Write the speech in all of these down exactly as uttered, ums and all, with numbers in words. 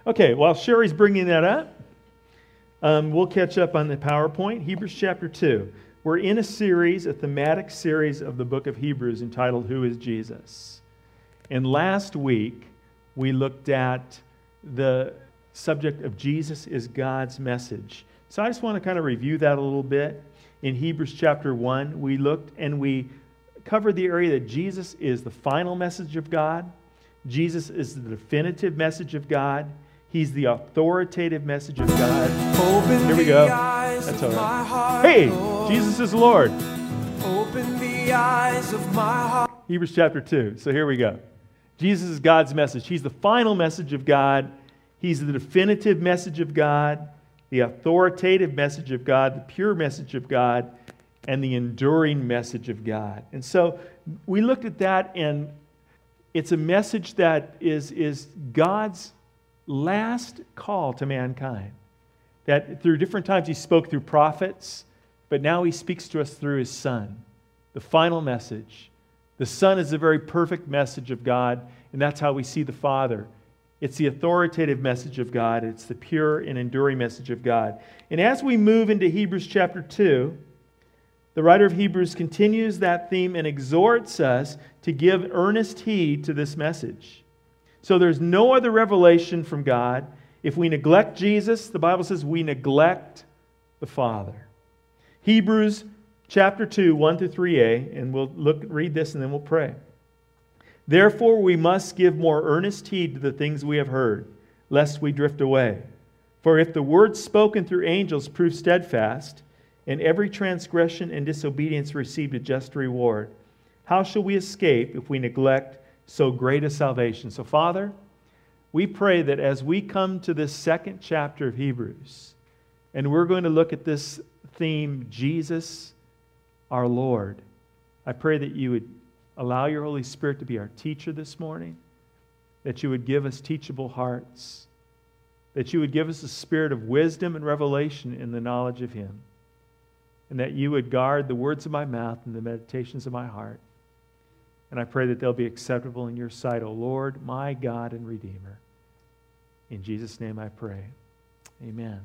Okay, while Sherry's bringing that up, um, we'll catch up on the PowerPoint. Hebrews chapter two. We're in a series, a thematic series of the book of Hebrews entitled, Who is Jesus? And last week, we looked at the subject of Jesus is God's message. So I just want to kind of review that a little bit. In Hebrews chapter one, we looked and we covered the area that Jesus is the final message of God. Jesus is the definitive message of God. He's the authoritative message of God. Open Here we go. the eyes That's of all my right. heart, Hey, Lord. Jesus is Lord. Open the eyes of my heart. Hebrews chapter two. So here we go. Jesus is God's message. He's the final message of God. He's the definitive message of God, the authoritative message of God, the pure message of God, and the enduring message of God. And so we looked at that, and it's a message that is, is God's last call to mankind. That through different times He spoke through prophets, but now He speaks to us through His Son. The final message. The Son is the very perfect message of God, and that's how we see the Father. It's the authoritative message of God. It's the pure and enduring message of God. And as we move into Hebrews chapter two, the writer of Hebrews continues that theme and exhorts us to give earnest heed to this message. So there's no other revelation from God. If we neglect Jesus, the Bible says we neglect the Father. Hebrews chapter two, one through three a, and we'll look, read this and then we'll pray. Therefore we must give more earnest heed to the things we have heard, lest we drift away. For if the word spoken through angels proved steadfast, and every transgression and disobedience received a just reward, how shall we escape if we neglect so great a salvation? So, Father, we pray that as we come to this second chapter of Hebrews, and we're going to look at this theme, Jesus, our Lord, I pray that you would allow your Holy Spirit to be our teacher this morning, that you would give us teachable hearts, that you would give us a spirit of wisdom and revelation in the knowledge of Him, and that you would guard the words of my mouth and the meditations of my heart. And I pray that they'll be acceptable in your sight, O Lord, my God and Redeemer. In Jesus' name I pray. Amen.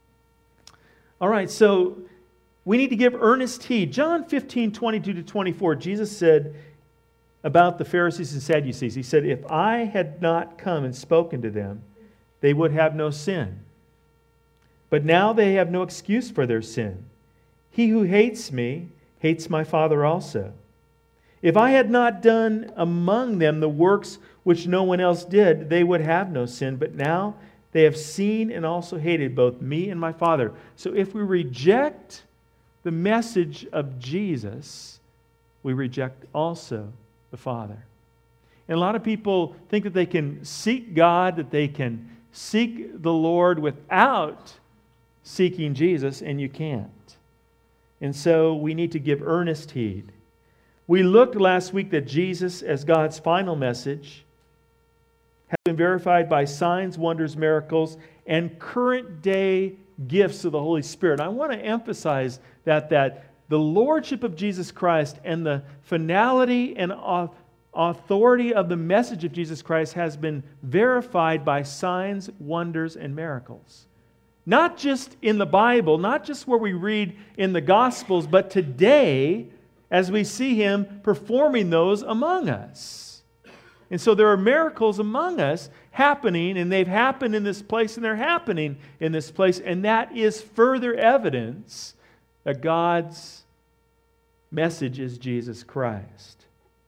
All right, so we need to give earnest heed. John fifteen, twenty-two to twenty-four, Jesus said about the Pharisees and Sadducees, He said, if I had not come and spoken to them, they would have no sin. But now they have no excuse for their sin. He who hates me hates my Father also. If I had not done among them the works which no one else did, they would have no sin. But now they have seen and also hated both me and my Father. So if we reject the message of Jesus, we reject also the Father. And a lot of people think that they can seek God, that they can seek the Lord without seeking Jesus, and you can't. And so we need to give earnest heed. We looked last week that Jesus, as God's final message, has been verified by signs, wonders, miracles, and current day gifts of the Holy Spirit. I want to emphasize that, that the Lordship of Jesus Christ and the finality and authority of the message of Jesus Christ has been verified by signs, wonders, and miracles. Not just in the Bible, not just where we read in the Gospels, but today as we see Him performing those among us. And so there are miracles among us happening, and they've happened in this place, and they're happening in this place, and that is further evidence that God's message is Jesus Christ.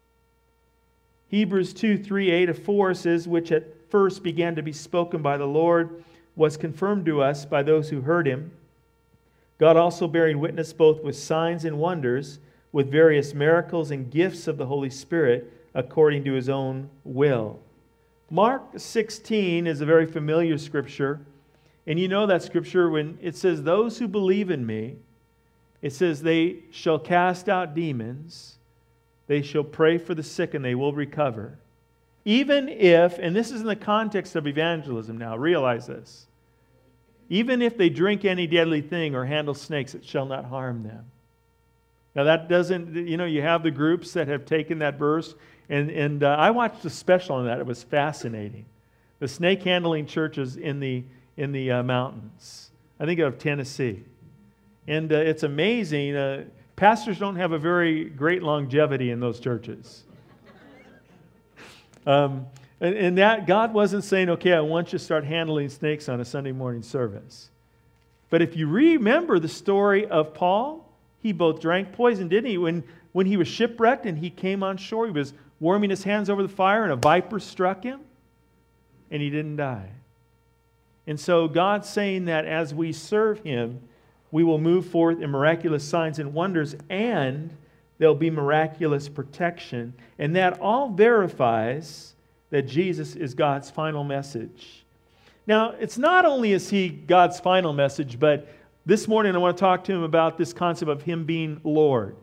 Hebrews two, three, eight to four says, which at first began to be spoken by the Lord, was confirmed to us by those who heard Him. God also bearing witness both with signs and wonders, with various miracles and gifts of the Holy Spirit, according to His own will. Mark sixteen is a very familiar scripture. And you know that scripture when it says, those who believe in me, it says they shall cast out demons, they shall pray for the sick, and they will recover. Even if, and this is in the context of evangelism now, realize this. Even if they drink any deadly thing or handle snakes, it shall not harm them. Now that doesn't, you know, you have the groups that have taken that verse, and, and uh, I watched a special on that. It was fascinating. the snake handling churches in the in the uh, mountains. I think of Tennessee. And uh, it's amazing. Uh, pastors don't have a very great longevity in those churches. um, and, and that God wasn't saying, okay, I want you to start handling snakes on a Sunday morning service. But if you remember the story of Paul, he both drank poison, didn't he? When, when he was shipwrecked and he came on shore, he was warming his hands over the fire and a viper struck him and he didn't die. And so God's saying that as we serve Him, we will move forth in miraculous signs and wonders, and there'll be miraculous protection. And that all verifies that Jesus is God's final message. Now, it's not only is He God's final message, but this morning I want to talk to Him about this concept of Him being Lord.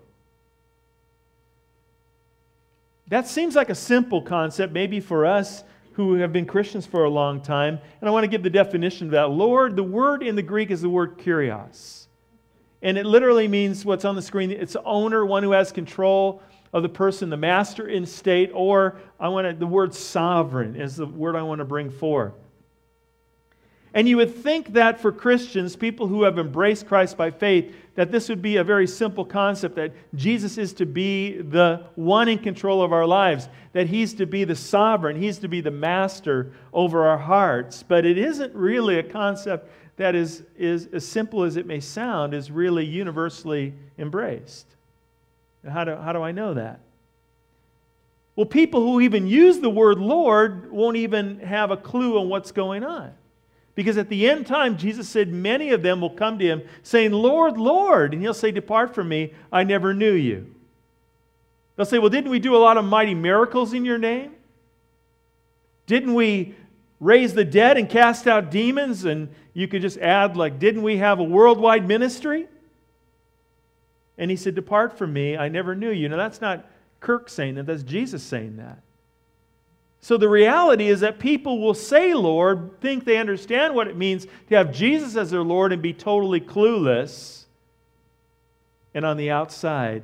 That seems like a simple concept, maybe for us who have been Christians for a long time. And I want to give the definition of that. Lord, the word in the Greek is the word kurios. And it literally means what's on the screen. It's owner, one who has control of the person, the master in state, or I want to, the word sovereign is the word I want to bring forth. And you would think that for Christians, people who have embraced Christ by faith, that this would be a very simple concept, that Jesus is to be the one in control of our lives, that He's to be the sovereign, He's to be the master over our hearts. But it isn't really a concept that is, is as simple as it may sound, is really universally embraced. How do, how do I know that? Well, people who even use the word Lord won't even have a clue on what's going on. Because at the end time, Jesus said many of them will come to Him saying, Lord, Lord. And He'll say, depart from me, I never knew you. They'll say, well, didn't we do a lot of mighty miracles in your name? Didn't we raise the dead and cast out demons? And you could just add, like, didn't we have a worldwide ministry? And He said, depart from me, I never knew you. Now, that's not Kirk saying that, that's Jesus saying that. So the reality is that people will say Lord, think they understand what it means to have Jesus as their Lord and be totally clueless, and on the outside,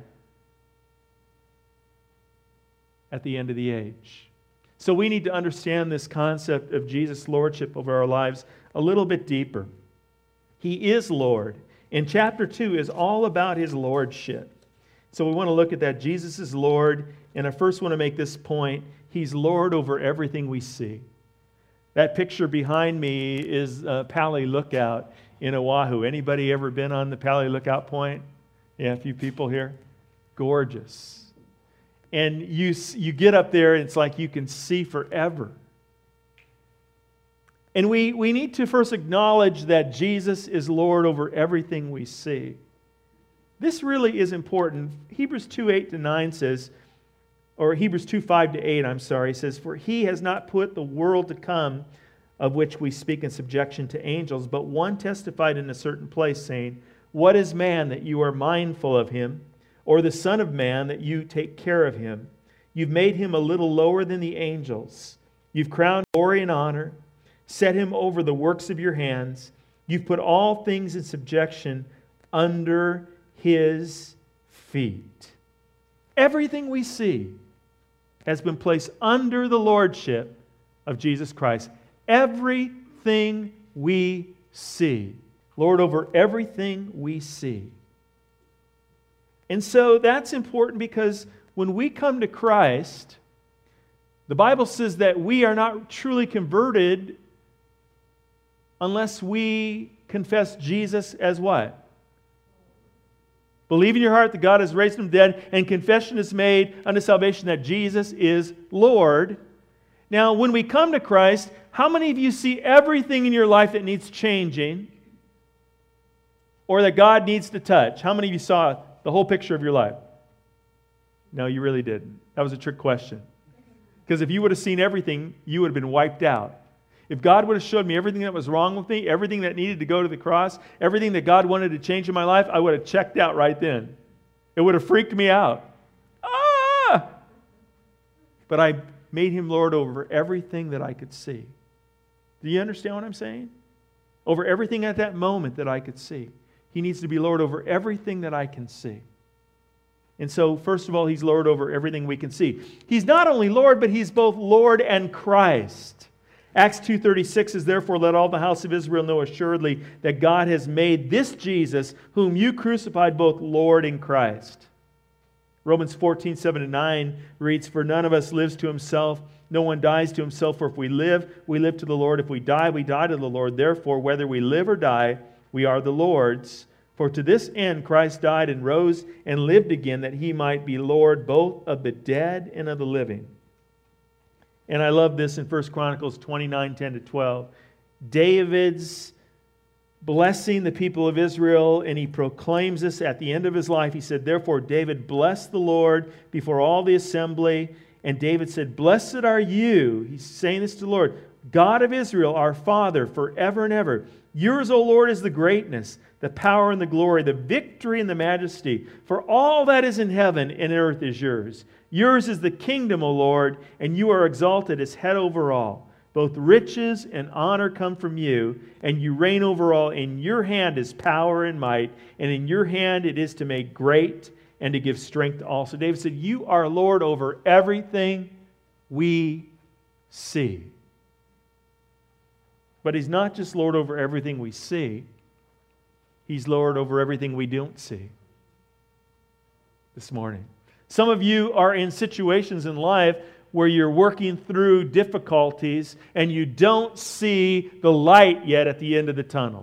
at the end of the age. So we need to understand this concept of Jesus' lordship over our lives a little bit deeper. He is Lord. And chapter two is all about His lordship. So we want to look at that. Jesus is Lord. And I first want to make this point. He's Lord over everything we see. That picture behind me is uh, Pali Lookout in Oahu. Anybody ever been on the Pali Lookout Point? Yeah, a few people here. Gorgeous. And you, you get up there and it's like you can see forever. And we, we need to first acknowledge that Jesus is Lord over everything we see. This really is important. Hebrews two, eight to nine says, or Hebrews two, five to eight, I'm sorry, says, for He has not put the world to come, of which we speak in subjection to angels, but one testified in a certain place, saying, what is man that you are mindful of him, or the Son of Man that you take care of him? You've made him a little lower than the angels. You've crowned glory and honor, set him over the works of your hands. You've put all things in subjection under His feet. Everything we see has been placed under the lordship of Jesus Christ. Everything we see. Lord over everything we see. And so that's important because when we come to Christ, the Bible says that we are not truly converted unless we confess Jesus as what? Believe in your heart that God has raised Him dead, and confession is made unto salvation that Jesus is Lord. Now, when we come to Christ, how many of you see everything in your life that needs changing or that God needs to touch? How many of you saw the whole picture of your life? No, you really didn't. That was a trick question. Because if you would have seen everything, you would have been wiped out. If God would have showed me everything that was wrong with me, everything that needed to go to the cross, everything that God wanted to change in my life, I would have checked out right then. It would have freaked me out. Ah! But I made Him Lord over everything that I could see. Do you understand what I'm saying? Over everything at that moment that I could see. He needs to be Lord over everything that I can see. And so, first of all, He's Lord over everything we can see. He's not only Lord, but He's both Lord and Christ. Acts two thirty-six says, therefore let all the house of Israel know assuredly that God has made this Jesus, whom you crucified, both Lord and Christ. Romans fourteen, seven and nine reads, for none of us lives to himself, no one dies to himself, for if we live, we live to the Lord. If we die, we die to the Lord. Therefore, whether we live or die, we are the Lord's. For to this end Christ died and rose and lived again, that he might be Lord both of the dead and of the living. And I love this in First Chronicles twenty-nine, ten to twelve. David's blessing the people of Israel, and he proclaims this at the end of his life. He said, therefore David blessed the Lord before all the assembly. And David said, blessed are you, he's saying this to the Lord, God of Israel, our Father, forever and ever. Yours, O Lord, is the greatness, the power and the glory, the victory and the majesty. For all that is in heaven and earth is yours. Yours is the kingdom, O Lord, and you are exalted as head over all. Both riches and honor come from you, and you reign over all. In your hand is power and might, and in your hand it is to make great and to give strength to all. So David said, you are Lord over everything we see. But he's not just Lord over everything we see. He's Lord over everything we don't see this morning. Some of you are in situations in life where you're working through difficulties and you don't see the light yet at the end of the tunnel.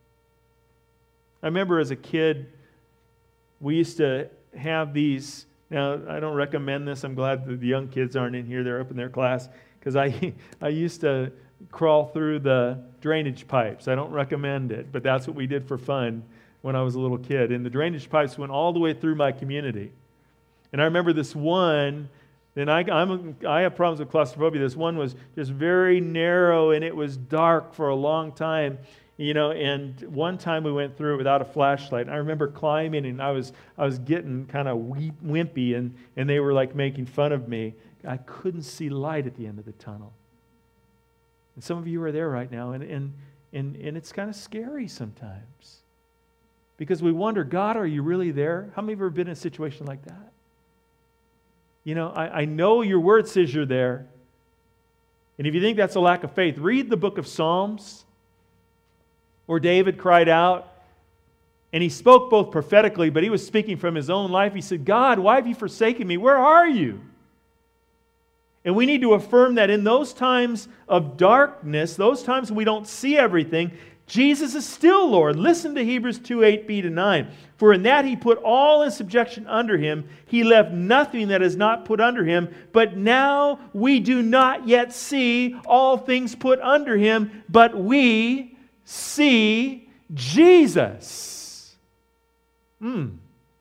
I remember as a kid, we used to have these, now I don't recommend this, I'm glad that the young kids aren't in here, they're up in their class, because I, I used to crawl through the drainage pipes. I don't recommend it, but that's what we did for fun when I was a little kid. And the drainage pipes went all the way through my community. And I remember this one, and I, I'm, I have problems with claustrophobia. This one was just very narrow, and it was dark for a long time. You know, and one time we went through it without a flashlight. And I remember climbing, and I was I was getting kind of wimpy, and, and they were like making fun of me. I couldn't see light at the end of the tunnel. And some of you are there right now, and and and, and it's kind of scary sometimes. Because we wonder, God, are you really there? How many of you have ever been in a situation like that? You know, I, I know your word says you're there. And if you think that's a lack of faith, read the book of Psalms, where David cried out, and he spoke both prophetically, but he was speaking from his own life. He said, God, why have you forsaken me? Where are you? And we need to affirm that in those times of darkness, those times when we don't see everything, Jesus is still Lord. Listen to Hebrews two, eight b to nine. For in that he put all in subjection under him. He left nothing that is not put under him. But now we do not yet see all things put under him, but we see Jesus. Hmm.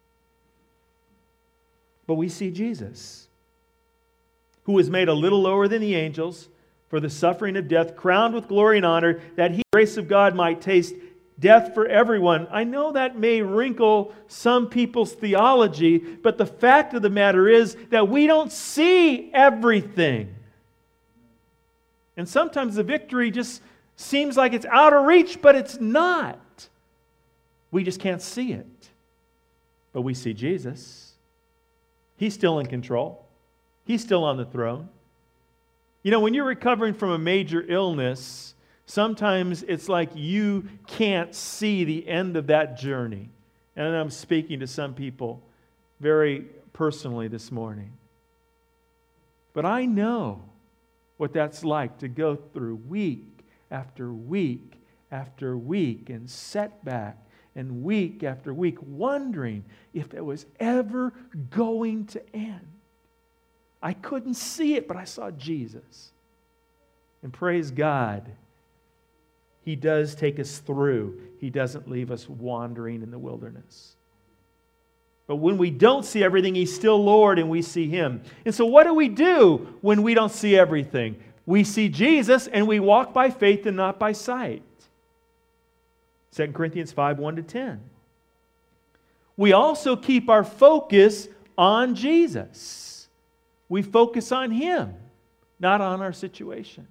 But we see Jesus, who was made a little lower than the angels for the suffering of death, crowned with glory and honor, that he, the grace of God, might taste death for everyone. I know that may wrinkle some people's theology, but the fact of the matter is that we don't see everything. And sometimes the victory just seems like it's out of reach, but it's not. We just can't see it. But we see Jesus. He's still in control. He's still on the throne. You know, when you're recovering from a major illness, sometimes it's like you can't see the end of that journey. And I'm speaking to some people very personally this morning. But I know what that's like to go through week after week after week and setback and week after week, wondering if it was ever going to end. I couldn't see it, but I saw Jesus. And praise God, He does take us through. He doesn't leave us wandering in the wilderness. But when we don't see everything, He's still Lord and we see Him. And so what do we do when we don't see everything? We see Jesus and we walk by faith and not by sight. Second Corinthians five, one to ten. We also keep our focus on Jesus. We focus on Him, not on our situation.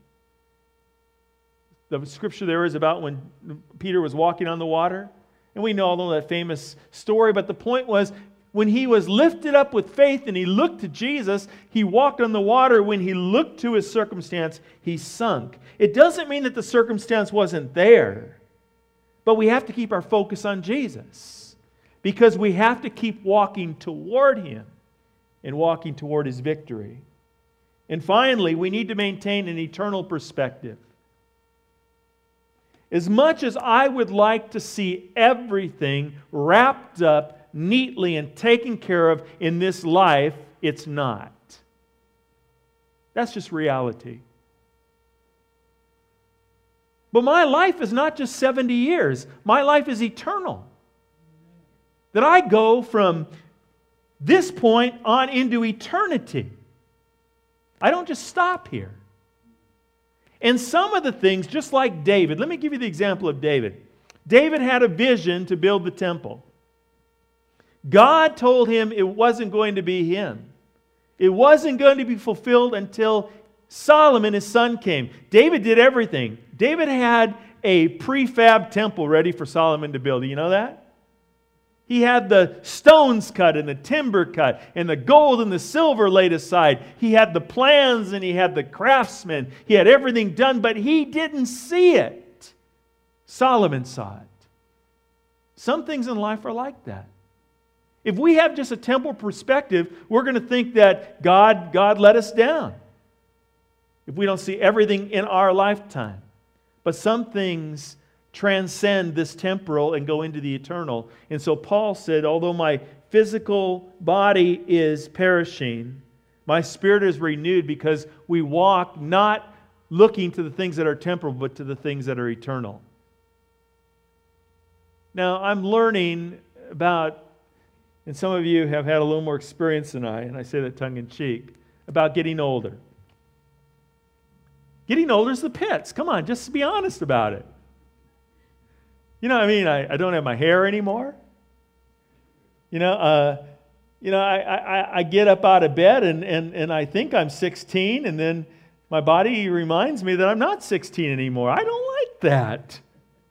The scripture there is about when Peter was walking on the water. And we know all that famous story, but the point was when he was lifted up with faith and he looked to Jesus, he walked on the water. When he looked to his circumstance, he sunk. It doesn't mean that the circumstance wasn't there, but we have to keep our focus on Jesus because we have to keep walking toward him and walking toward his victory. And finally, we need to maintain an eternal perspective. As much as I would like to see everything wrapped up neatly and taken care of in this life, it's not. That's just reality. But my life is not just seventy years. My life is eternal. That I go from this point on into eternity. I don't just stop here. And some of the things, just like David, let me give you the example of David. David had a vision to build the temple. God told him it wasn't going to be him. It wasn't going to be fulfilled until Solomon, his son, came. David did everything. David had a prefab temple ready for Solomon to build. Do you know that? He had the stones cut and the timber cut and the gold and the silver laid aside. He had the plans and he had the craftsmen. He had everything done, but he didn't see it. Solomon saw it. Some things in life are like that. If we have just a temporal perspective, we're going to think that God, God let us down if we don't see everything in our lifetime. But some things transcend this temporal and go into the eternal. And so Paul said, although my physical body is perishing, my spirit is renewed because we walk not looking to the things that are temporal, but to the things that are eternal. Now, I'm learning about, and some of you have had a little more experience than I, and I say that tongue-in-cheek, about getting older. Getting older is the pits. Come on, just be honest about it. You know what I mean? I, I don't have my hair anymore. You know, uh, you know, I, I, I get up out of bed and, and, and I think I'm sixteen, and then my body reminds me that I'm not sixteen anymore. I don't like that.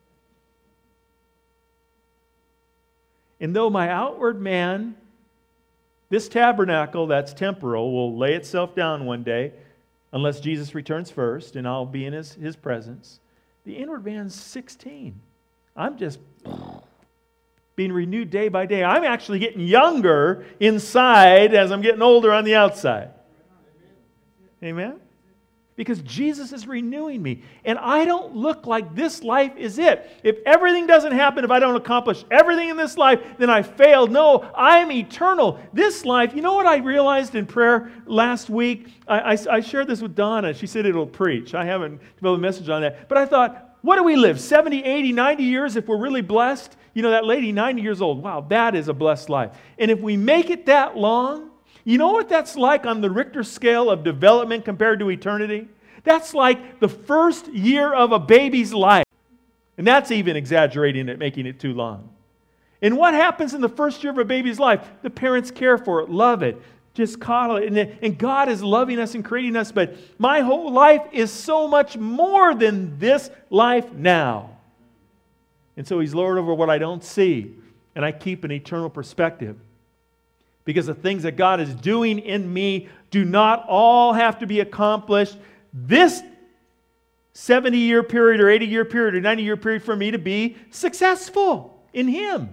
And though my outward man, this tabernacle that's temporal, will lay itself down one day, unless Jesus returns first, and I'll be in his, his presence, the inward man's sixteen. I'm just being renewed day by day. I'm actually getting younger inside as I'm getting older on the outside. Amen? Because Jesus is renewing me. And I don't look like this life is it. If everything doesn't happen, if I don't accomplish everything in this life, then I failed. No, I am eternal. This life, you know what I realized in prayer last week? I, I, I shared this with Donna. She said it'll preach. I haven't developed a message on that. But I thought, what do we live? seventy, eighty, ninety years if we're really blessed? You know, that lady, ninety years old. Wow, that is a blessed life. And if we make it that long, you know what that's like on the Richter scale of development compared to eternity? That's like the first year of a baby's life. And that's even exaggerating it, making it too long. And what happens in the first year of a baby's life? The parents care for it, love it, just coddle it. And, and God is loving us and creating us. But my whole life is so much more than this life now. And so He's Lord over what I don't see. And I keep an eternal perspective. Because the things that God is doing in me do not all have to be accomplished this seventy-year period or eighty-year period or ninety-year period for me to be successful in Him.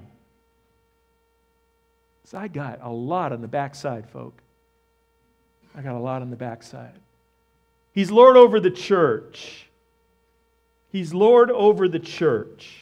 So I got a lot on the backside, folk. I got a lot on the backside. He's Lord over the church. He's Lord over the church.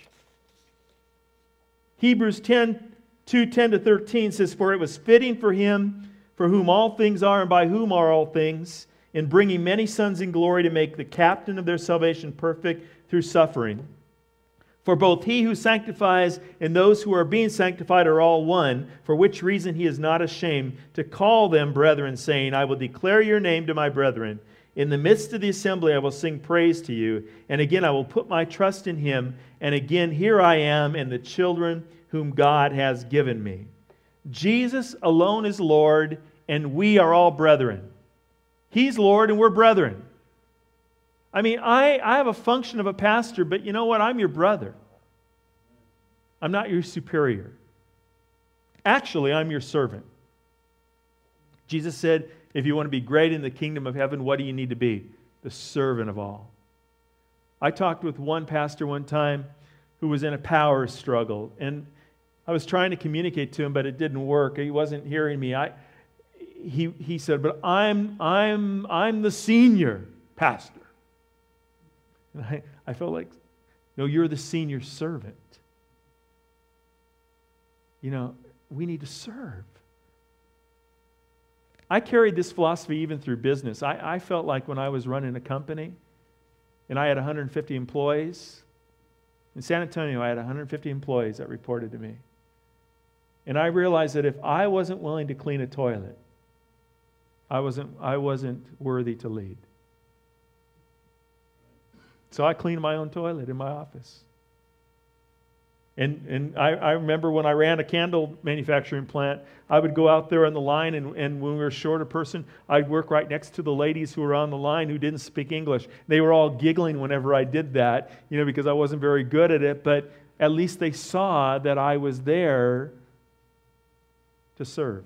Hebrews ten, two, ten to thirteen says, for it was fitting for Him, for whom all things are and by whom are all things, in bringing many sons in glory to make the captain of their salvation perfect through suffering. For both He who sanctifies and those who are being sanctified are all one, for which reason He is not ashamed to call them brethren, saying, I will declare your name to my brethren. In the midst of the assembly I will sing praise to you. And again I will put my trust in Him. And again here I am and the children whom God has given me. Jesus alone is Lord, and we are all brethren. He's Lord and we're brethren. I mean, I, I have a function of a pastor, but you know what? I'm your brother. I'm not your superior. Actually, I'm your servant. Jesus said, if you want to be great in the kingdom of heaven, what do you need to be? The servant of all. I talked with one pastor one time who was in a power struggle, and I was trying to communicate to him, but it didn't work. He wasn't hearing me. I, he, he said, but I'm, I'm, I'm the senior pastor. And I, I felt like, no, you're the senior servant. You know, we need to serve. I carried this philosophy even through business. I, I felt like when I was running a company and I had one hundred fifty employees, in San Antonio I had one hundred fifty employees that reported to me. And I realized that if I wasn't willing to clean a toilet, I wasn't, I wasn't worthy to lead. So I cleaned my own toilet in my office. And and I, I remember when I ran a candle manufacturing plant, I would go out there on the line, and, and when we were short a person, I'd work right next to the ladies who were on the line who didn't speak English. They were all giggling whenever I did that, you know, because I wasn't very good at it, but at least they saw that I was there to serve.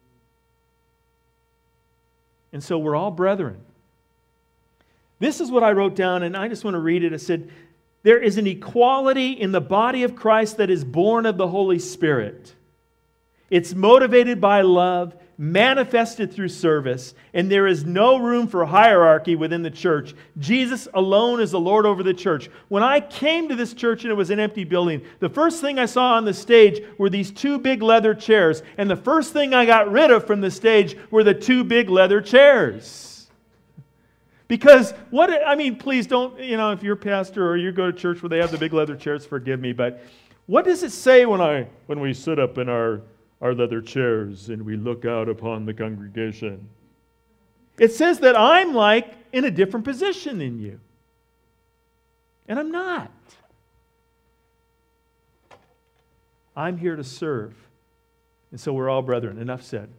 And so we're all brethren. This is what I wrote down, and I just want to read it. It said, there is an equality in the body of Christ that is born of the Holy Spirit. It's motivated by love, manifested through service, and there is no room for hierarchy within the church. Jesus alone is the Lord over the church. When I came to this church and it was an empty building, the first thing I saw on the stage were these two big leather chairs, and the first thing I got rid of from the stage were the two big leather chairs. Because what, I mean, please don't, you know, if you're a pastor or you go to church where they have the big leather chairs, forgive me, but what does it say when I when we sit up in our, our leather chairs and we look out upon the congregation? It says that I'm like in a different position than you. And I'm not. I'm here to serve. And so we're all brethren. Enough said.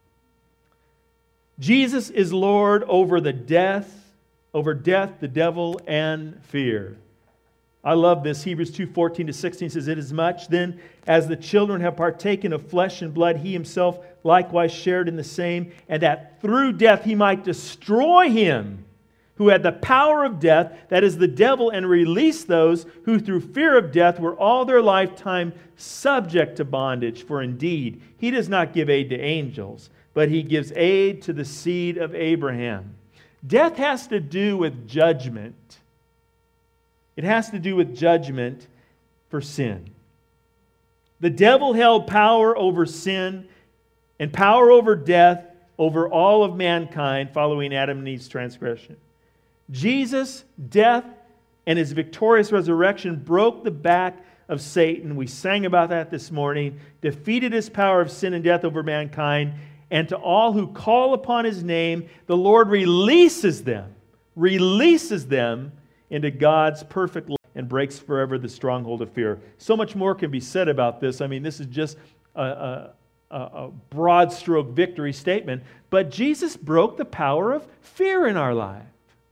Jesus is Lord over the death, over death, the devil, and fear. I love this. Hebrews two fourteen to sixteen says, it is much then as the children have partaken of flesh and blood, he himself likewise shared in the same, and that through death he might destroy him who had the power of death, that is the devil, and release those who through fear of death were all their lifetime subject to bondage. For indeed, he does not give aid to angels, but he gives aid to the seed of Abraham. Death has to do with judgment. It has to do with judgment for sin. The devil held power over sin and power over death over all of mankind following Adam and Eve's transgression. Jesus' death and his victorious resurrection broke the back of Satan. We sang about that this morning. Defeated his power of sin and death over mankind. And to all who call upon his name, the Lord releases them, releases them into God's perfect love and breaks forever the stronghold of fear. So much more can be said about this. I mean, this is just a, a, a broad stroke victory statement. But Jesus broke the power of fear in our life.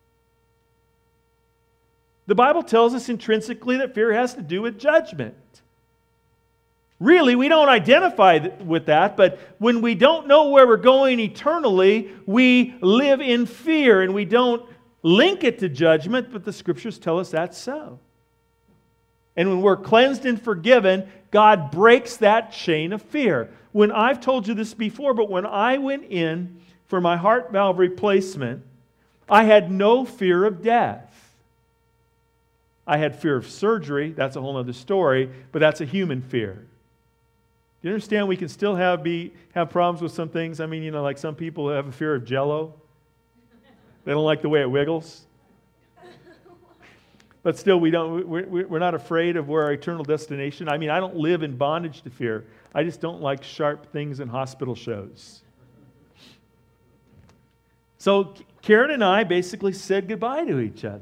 The Bible tells us intrinsically that fear has to do with judgment. Really, we don't identify with that, but when we don't know where we're going eternally, we live in fear and we don't link it to judgment, but the Scriptures tell us that's so. And when we're cleansed and forgiven, God breaks that chain of fear. When I've told you this before, but when I went in for my heart valve replacement, I had no fear of death. I had fear of surgery. That's a whole other story, but that's a human fear. Do you understand we can still have be have problems with some things? I mean, you know, like some people have a fear of Jell-O. They don't like the way it wiggles. But still, we don't, we're, we're not afraid of where our eternal destination. I mean, I don't live in bondage to fear. I just don't like sharp things in hospital shows. So Karen and I basically said goodbye to each other.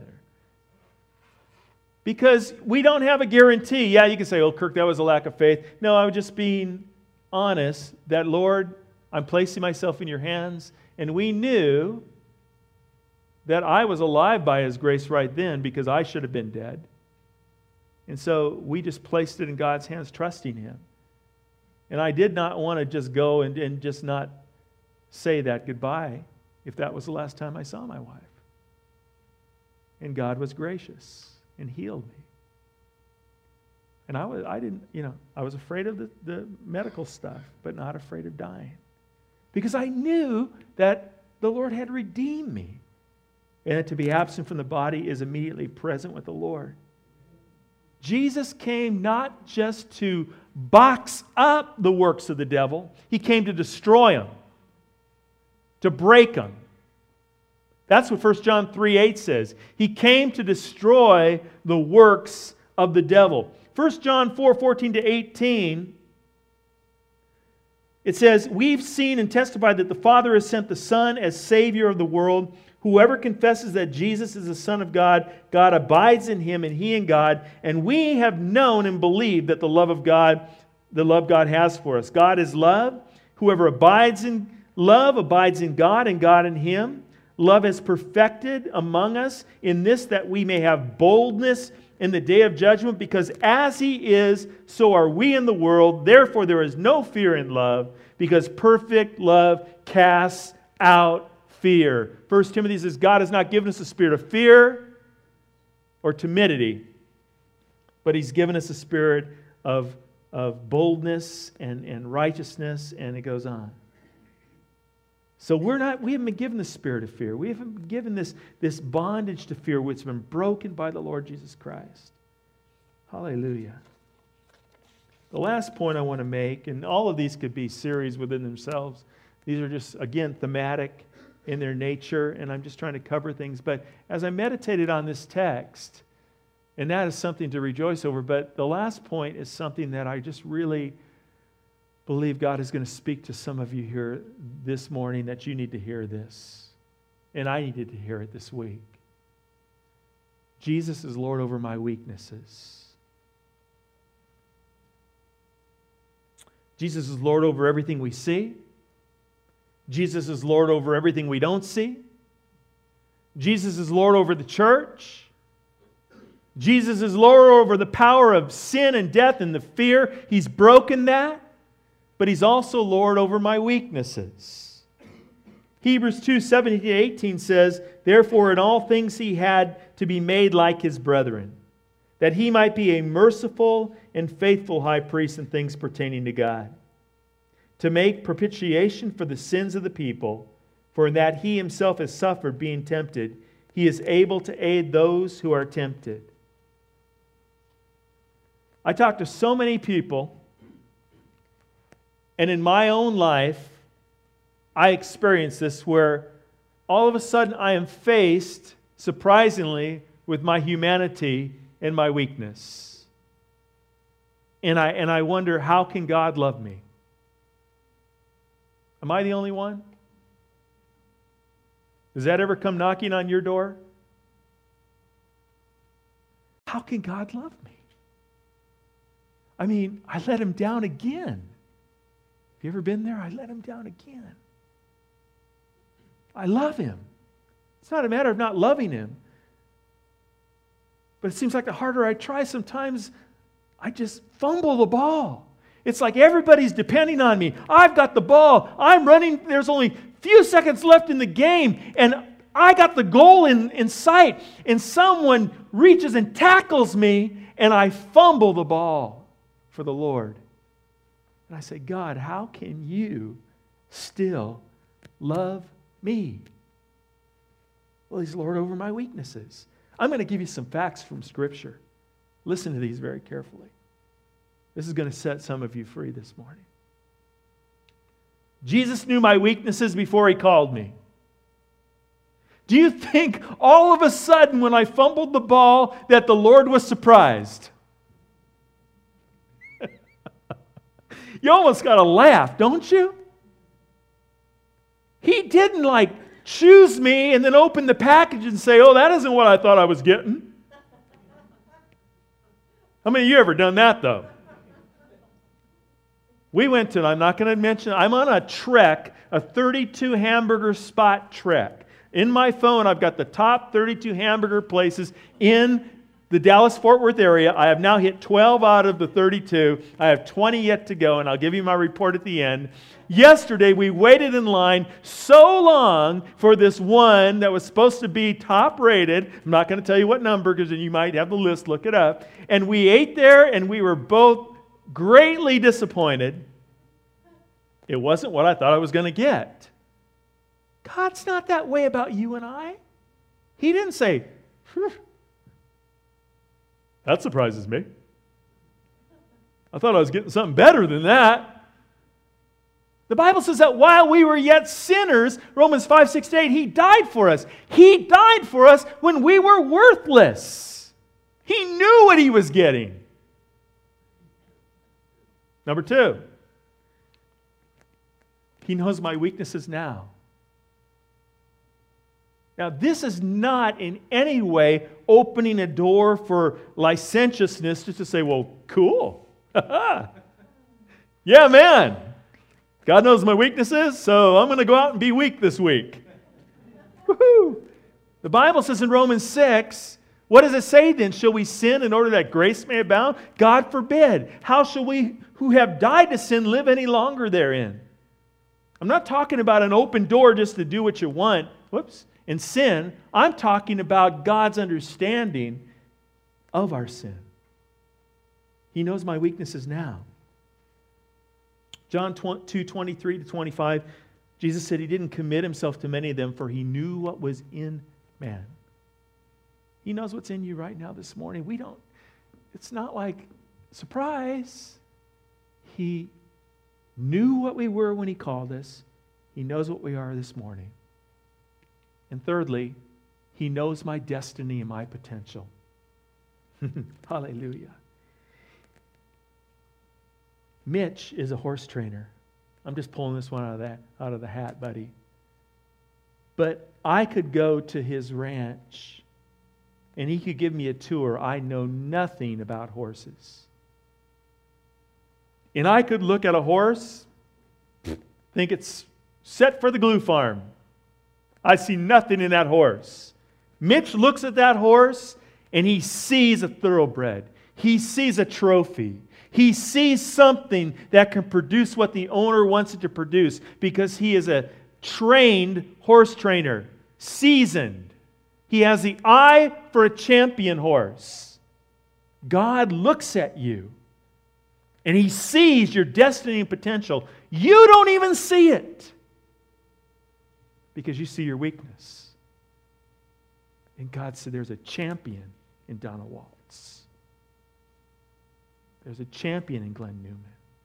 Because we don't have a guarantee. Yeah, you can say, oh, Kirk, that was a lack of faith. No, I was just being honest that, Lord, I'm placing myself in your hands. And we knew that I was alive by his grace right then because I should have been dead. And so we just placed it in God's hands, trusting him. And I did not want to just go and, and just not say that goodbye if that was the last time I saw my wife. And God was gracious and healed me. And I was, I didn't, you know, I was afraid of the, the medical stuff, but not afraid of dying. Because I knew that the Lord had redeemed me. And that to be absent from the body is immediately present with the Lord. Jesus came not just to box up the works of the devil. He came to destroy them. To break them. That's what First John three eight says. He came to destroy the works of the devil. First John four fourteen to eighteen, it says, we've seen and testified that the Father has sent the Son as Savior of the world. Whoever confesses that Jesus is the Son of God, God abides in him and he in God. And we have known and believed that the love of God, the love God has for us. God is love. Whoever abides in love abides in God and God in him. Love is perfected among us in this, that we may have boldness in the day of judgment, because as he is, so are we in the world. Therefore there is no fear in love, because perfect love casts out fear. First Timothy says, God has not given us a spirit of fear or timidity, but he's given us a spirit of, of boldness and, and righteousness, and it goes on. So we're not, we haven't been given the spirit of fear. We haven't been given this, this bondage to fear, which has been broken by the Lord Jesus Christ. Hallelujah. The last point I want to make, and all of these could be series within themselves. These are just, again, thematic in their nature, and I'm just trying to cover things. But as I meditated on this text, and that is something to rejoice over, but the last point is something that I just really believe God is going to speak to some of you here this morning, that you need to hear this. And I needed to hear it this week. Jesus is Lord over my weaknesses. Jesus is Lord over everything we see. Jesus is Lord over everything we don't see. Jesus is Lord over the church. Jesus is Lord over the power of sin and death and the fear. He's broken that. But he's also Lord over my weaknesses. Hebrews two seventeen to eighteen says, therefore in all things he had to be made like his brethren, that he might be a merciful and faithful high priest in things pertaining to God, to make propitiation for the sins of the people, for in that he himself has suffered being tempted, he is able to aid those who are tempted. I talk to so many people, and in my own life, I experience this where all of a sudden I am faced, surprisingly, with my humanity and my weakness. And I, and I wonder, how can God love me? Am I the only one? Does that ever come knocking on your door? How can God love me? I mean, I let him down again. Have you ever been there? I let him down again. I love him. It's not a matter of not loving him. But it seems like the harder I try, sometimes I just fumble the ball. It's like everybody's depending on me. I've got the ball. I'm running. There's only a few seconds left in the game. And I got the goal in, in sight. And someone reaches and tackles me. And I fumble the ball for the Lord. And I say, God, how can you still love me? Well, he's Lord over my weaknesses. I'm going to give you some facts from Scripture. Listen to these very carefully. This is going to set some of you free this morning. Jesus knew my weaknesses before he called me. Do you think all of a sudden when I fumbled the ball that the Lord was surprised? You almost got to laugh, don't you? He didn't like choose me and then open the package and say, oh, that isn't what I thought I was getting. How many of you ever done that, though? We went to, I'm not going to mention, I'm on a trek, a thirty-two hamburger spot trek. In my phone, I've got the top thirty-two hamburger places in the Dallas-Fort Worth area. I have now hit twelve out of the thirty-two. I have twenty yet to go, and I'll give you my report at the end. Yesterday, we waited in line so long for this one that was supposed to be top-rated. I'm not going to tell you what number because then you might have the list. Look it up. And we ate there, and we were both greatly disappointed. It wasn't what I thought I was going to get. God's not that way about you and I. He didn't say, that surprises me. I thought I was getting something better than that. The Bible says that while we were yet sinners, Romans five, six to eight, He died for us. He died for us when we were worthless. He knew what He was getting. Number two, He knows my weaknesses now. Now, this is not in any way opening a door for licentiousness just to say, well, cool. Yeah, man. God knows my weaknesses, so I'm going to go out and be weak this week. Woohoo! The Bible says in Romans six, what does it say then? Shall we sin in order that grace may abound? God forbid. How shall we who have died to sin live any longer therein? I'm not talking about an open door just to do what you want. Whoops. In sin, I'm talking about God's understanding of our sin. He knows my weaknesses now. John two, twenty-three to twenty-five, Jesus said He didn't commit Himself to many of them, for He knew what was in man. He knows what's in you right now this morning. We don't, it's not like, surprise. He knew what we were when He called us. He knows what we are this morning. And thirdly, He knows my destiny and my potential. Hallelujah. Mitch is a horse trainer. I'm just pulling this one out of that out of the hat, buddy. But I could go to his ranch and he could give me a tour. I know nothing about horses. And I could look at a horse, think it's set for the glue farm. I see nothing in that horse. Mitch looks at that horse and he sees a thoroughbred. He sees a trophy. He sees something that can produce what the owner wants it to produce because he is a trained horse trainer, seasoned. He has the eye for a champion horse. God looks at you and He sees your destiny and potential. You don't even see it because you see your weakness. And God said there's a champion in Donna Waltz. There's a champion in Glenn Newman.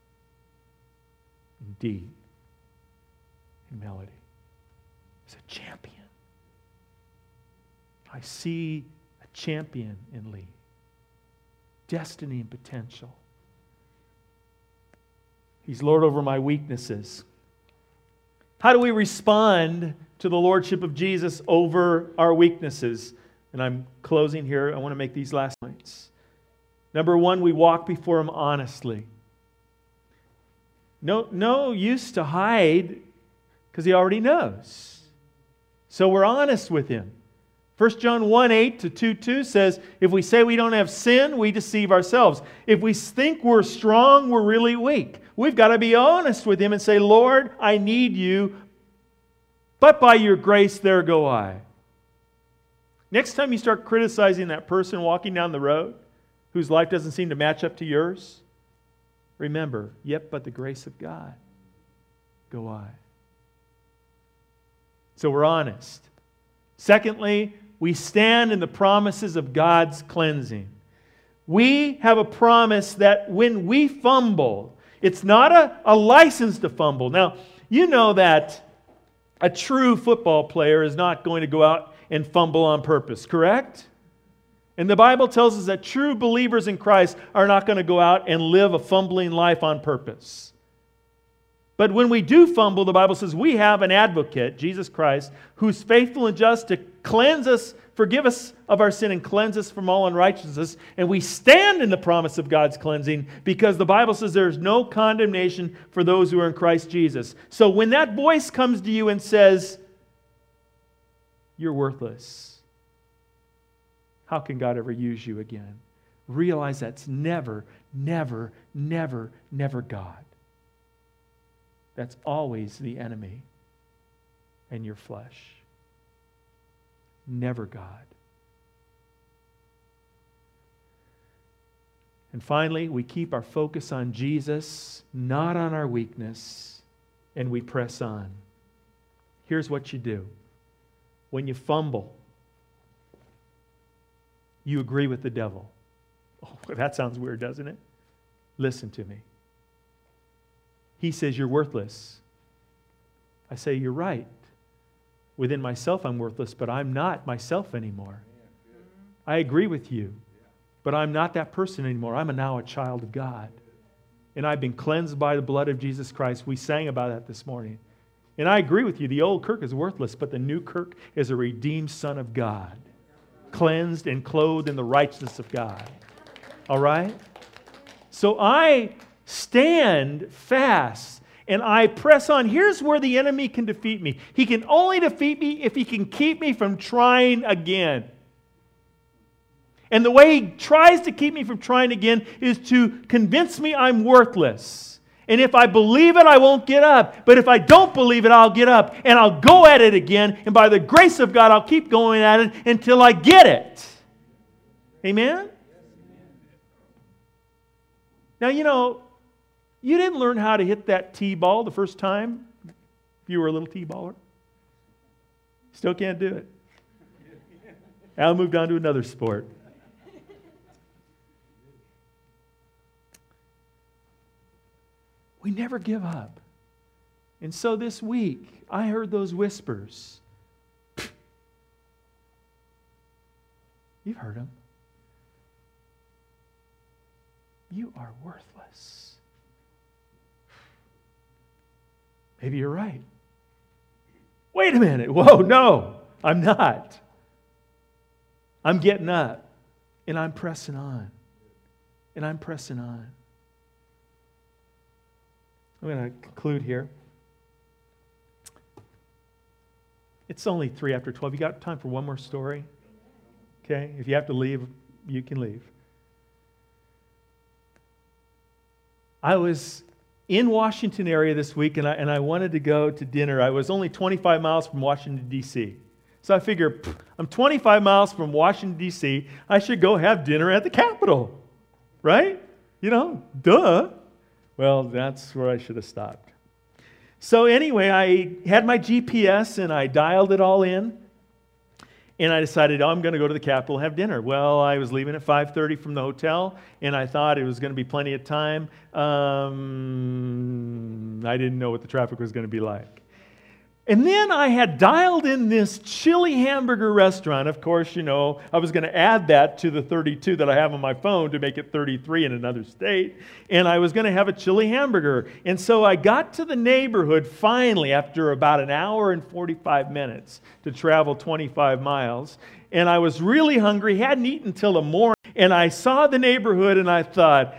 In Dee. In Melody. There's a champion. I see a champion in Lee. Destiny and potential. He's Lord over my weaknesses. How do we respond to the Lordship of Jesus over our weaknesses? And I'm closing here. I want to make these last points. Number one, we walk before Him honestly. No, no use to hide because He already knows. So we're honest with Him. First John one, eight to two, two says, if we say we don't have sin, we deceive ourselves. If we think we're strong, we're really weak. We've got to be honest with Him and say, Lord, I need You, but by Your grace, there go I. Next time you start criticizing that person walking down the road, whose life doesn't seem to match up to yours, remember, yet but the grace of God go I. So we're honest. Secondly, we stand in the promises of God's cleansing. We have a promise that when we fumble, it's not a, a license to fumble. Now, you know that a true football player is not going to go out and fumble on purpose, correct? And the Bible tells us that true believers in Christ are not going to go out and live a fumbling life on purpose. But when we do fumble, the Bible says we have an advocate, Jesus Christ, who's faithful and just to cleanse us, forgive us of our sin and cleanse us from all unrighteousness. And we stand in the promise of God's cleansing because the Bible says there is no condemnation for those who are in Christ Jesus. So when that voice comes to you and says, you're worthless, how can God ever use you again? Realize that's never, never, never, never God. That's always the enemy and your flesh. Never God. And finally, we keep our focus on Jesus, not on our weakness, and we press on. Here's what you do. When you fumble, you agree with the devil. Oh, that sounds weird, doesn't it? Listen to me. He says, you're worthless. I say, you're right. Within myself, I'm worthless, but I'm not myself anymore. I agree with you, but I'm not that person anymore. I'm a now a child of God. And I've been cleansed by the blood of Jesus Christ. We sang about that this morning. And I agree with you. The old Kirk is worthless, but the new Kirk is a redeemed son of God, cleansed and clothed in the righteousness of God. All right? So I stand fast and I press on. Here's where the enemy can defeat me. He can only defeat me if he can keep me from trying again. And the way he tries to keep me from trying again is to convince me I'm worthless. And if I believe it, I won't get up. But if I don't believe it, I'll get up and I'll go at it again. And by the grace of God, I'll keep going at it until I get it. Amen? Now, you know, you didn't learn how to hit that T-ball the first time if you were a little T-baller. Still can't do it. Al moved on to another sport. We never give up. And so this week, I heard those whispers. You've heard them. You are worthless. Maybe you're right. Wait a minute. Whoa, no, I'm not. I'm getting up, and I'm pressing on. And I'm pressing on. I'm going to conclude here. It's only three after twelve. You got time for one more story? Okay? If you have to leave, you can leave. I was in Washington area this week, and I, and I wanted to go to dinner. I was only twenty-five miles from Washington, D C So I figure, I'm twenty-five miles from Washington, D C I should go have dinner at the Capitol. Right? You know, duh. Well, that's where I should have stopped. So anyway, I had my G P S and I dialed it all in. And I decided, oh, I'm going to go to the Capitol and have dinner. Well, I was leaving at five thirty from the hotel, and I thought it was going to be plenty of time. Um, I didn't know what the traffic was going to be like. And then I had dialed in this chili hamburger restaurant. Of course, you know, I was going to add that to the thirty-two that I have on my phone to make it thirty-three in another state. And I was going to have a chili hamburger. And so I got to the neighborhood finally after about an hour and forty-five minutes to travel twenty-five miles. And I was really hungry, hadn't eaten until the morning. And I saw the neighborhood and I thought,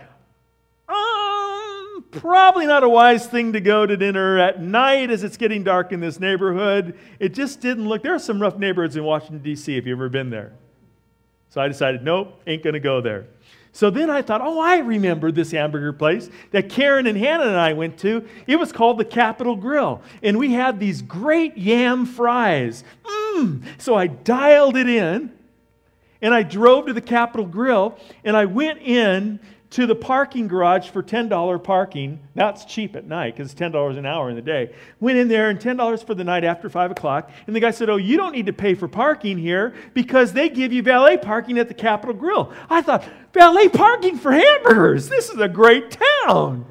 probably not a wise thing to go to dinner at night as it's getting dark in this neighborhood. It just didn't look... There are some rough neighborhoods in Washington, D C if you've ever been there. So I decided, nope, ain't going to go there. So then I thought, oh, I remember this hamburger place that Karen and Hannah and I went to. It was called the Capitol Grill. And we had these great yam fries. Mmm! So I dialed it in, and I drove to the Capitol Grill, and I went in to the parking garage for ten dollars parking. That's cheap at night because it's ten dollars an hour in the day. Went in there and ten dollars for the night after five o'clock. And the guy said, oh, you don't need to pay for parking here because they give you valet parking at the Capitol Grill. I thought, valet parking for hamburgers? This is a great town.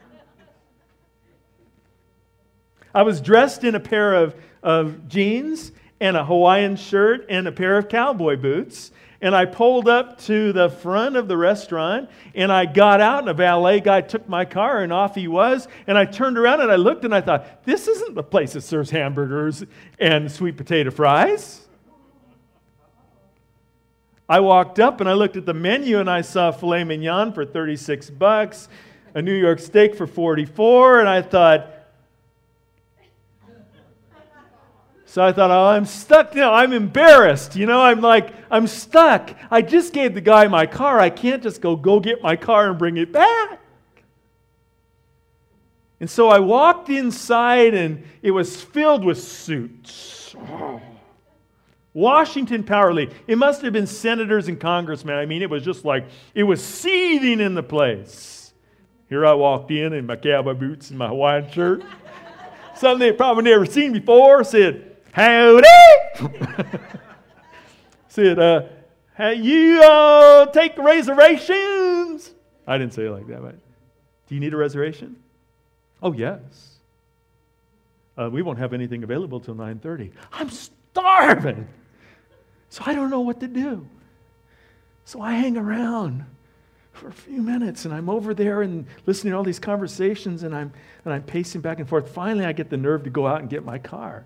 I was dressed in a pair of, of jeans and a Hawaiian shirt and a pair of cowboy boots. And I pulled up to the front of the restaurant, and I got out, and a valet guy took my car, and off he was. And I turned around, and I looked, and I thought, this isn't the place that serves hamburgers and sweet potato fries. I walked up, and I looked at the menu, and I saw filet mignon for thirty-six bucks, a New York steak for forty-four, and I thought, So I thought, oh, I'm stuck now. I'm embarrassed. You know, I'm like, I'm stuck. I just gave the guy my car. I can't just go, go get my car and bring it back. And so I walked inside, and it was filled with suits. Oh. Washington Power League. It must have been senators and congressmen. I mean, it was just like, it was seething in the place. Here I walked in in my cowboy boots and my Hawaiian shirt. Something they probably never seen before. Said, howdy! Said, uh, hey, you uh, take reservations? I didn't say it like that, but do you need a reservation? Oh, yes. Uh, we won't have anything available till nine thirty. I'm starving. So I don't know what to do. So I hang around for a few minutes, and I'm over there and listening to all these conversations, and I'm and I'm pacing back and forth. Finally, I get the nerve to go out and get my car.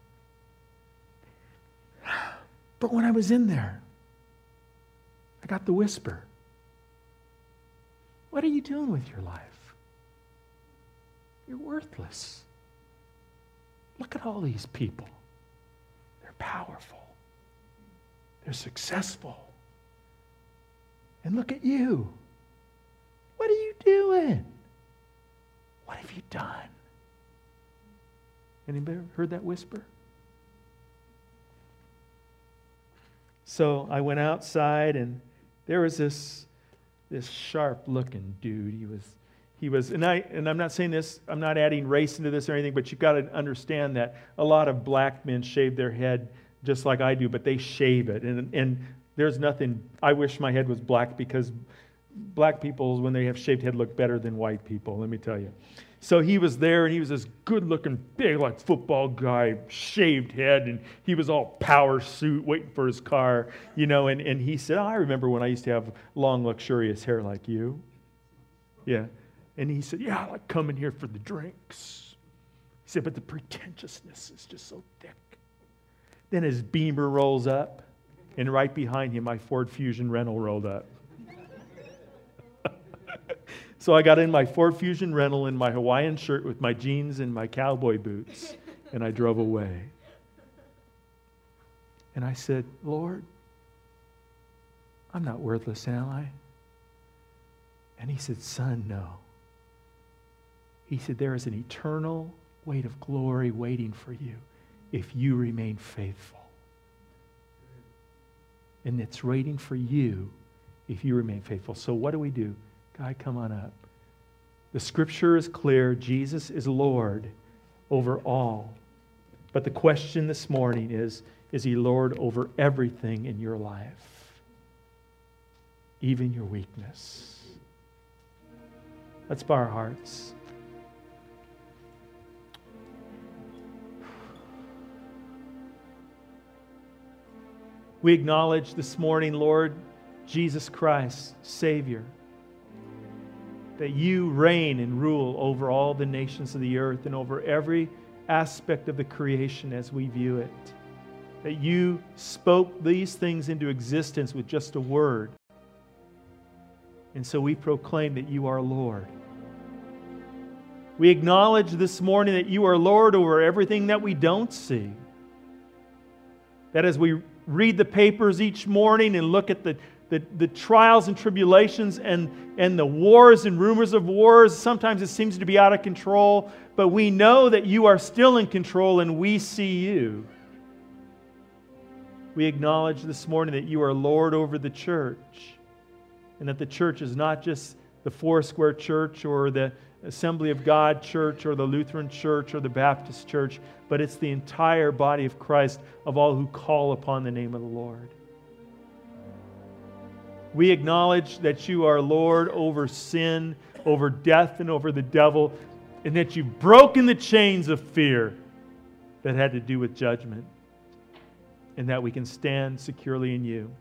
But when I was in there, I got the whisper. What are you doing with your life? You're worthless. Look at all these people. They're powerful. They're successful. And look at you. What are you doing? What have you done? Anybody heard that whisper? So I went outside, and there was this, this sharp-looking dude. He was, he was, and I, and I'm not saying this. I'm not adding race into this or anything. But you've got to understand that a lot of black men shave their head just like I do, but they shave it, and and there's nothing. I wish my head was black, because black people, when they have shaved head, look better than white people. Let me tell you. So he was there, and he was this good-looking, big, like football guy, shaved head, and he was all power suit, waiting for his car, you know. And, and he said, oh, "I remember when I used to have long, luxurious hair like you." Yeah, and he said, "Yeah, I like coming here for the drinks." He said, "But the pretentiousness is just so thick." Then his Beamer rolls up, and right behind him, my Ford Fusion rental rolled up. So I got in my Ford Fusion rental in my Hawaiian shirt with my jeans and my cowboy boots, and I drove away. And I said, "Lord, I'm not worthless, am I?" And he said, "Son, no." He said, "There is an eternal weight of glory waiting for you if you remain faithful. And it's waiting for you if you remain faithful." So what do we do? Guy, come on up. The scripture is clear. Jesus is Lord over all. But the question this morning is, is he Lord over everything in your life? Even your weakness. Let's bow our hearts. We acknowledge this morning, Lord Jesus Christ, Savior, that you reign and rule over all the nations of the earth and over every aspect of the creation as we view it. That you spoke these things into existence with just a word. And so we proclaim that you are Lord. We acknowledge this morning that you are Lord over everything that we don't see. That as we read the papers each morning and look at the The, the trials and tribulations and, and the wars and rumors of wars, sometimes it seems to be out of control, but we know that you are still in control and we see you. We acknowledge this morning that you are Lord over the church, and that the church is not just the Foursquare Church or the Assembly of God Church or the Lutheran Church or the Baptist Church, but it's the entire body of Christ, of all who call upon the name of the Lord. We acknowledge that you are Lord over sin, over death, and over the devil, and that you've broken the chains of fear that had to do with judgment, and that we can stand securely in you.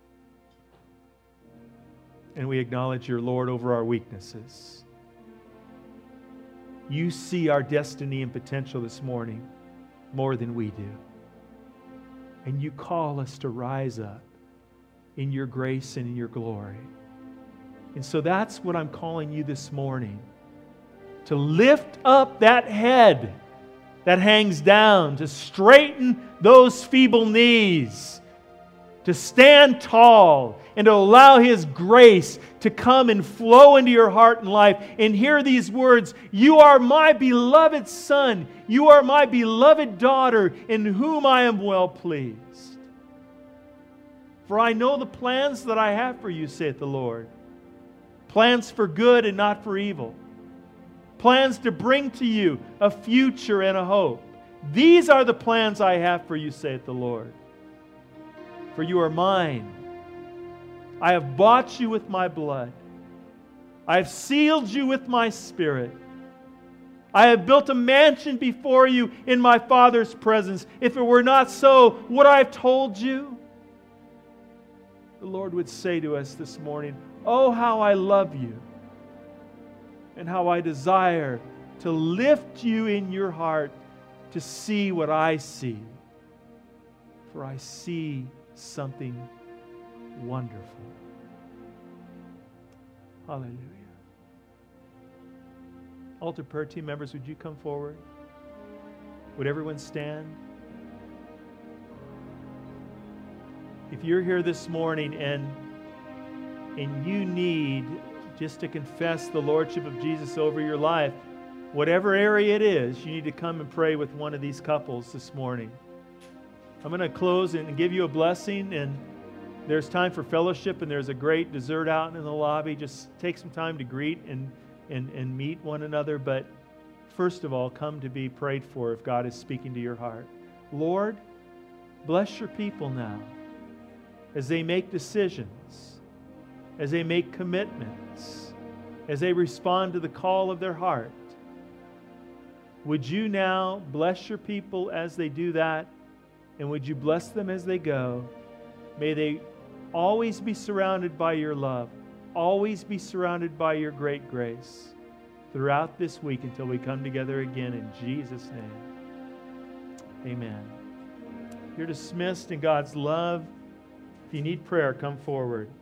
And we acknowledge you're Lord over our weaknesses. You see our destiny and potential this morning more than we do. And you call us to rise up in your grace and in your glory. And so that's what I'm calling you this morning. To lift up that head that hangs down, to straighten those feeble knees, to stand tall, and to allow His grace to come and flow into your heart and life. And hear these words, "You are my beloved Son, you are my beloved daughter, in whom I am well pleased. For I know the plans that I have for you, saith the Lord. Plans for good and not for evil. Plans to bring to you a future and a hope. These are the plans I have for you, saith the Lord. For you are mine. I have bought you with my blood. I have sealed you with my Spirit. I have built a mansion before you in my Father's presence. If it were not so, would I have told you?" The Lord would say to us this morning, "Oh, how I love you, and how I desire to lift you in your heart to see what I see. For I see something wonderful." Hallelujah. Altar prayer team members, would you come forward? Would everyone stand? If you're here this morning and, and you need just to confess the Lordship of Jesus over your life, whatever area it is, you need to come and pray with one of these couples this morning. I'm going to close and give you a blessing, and there's time for fellowship, and there's a great dessert out in the lobby. Just take some time to greet and, and, and meet one another. But first of all, come to be prayed for if God is speaking to your heart. Lord, bless your people now as they make decisions, as they make commitments, as they respond to the call of their heart. Would you now bless your people as they do that, and would you bless them as they go? May they always be surrounded by your love, always be surrounded by your great grace throughout this week until we come together again in Jesus' name. Amen. You're dismissed in God's love. If you need prayer, come forward.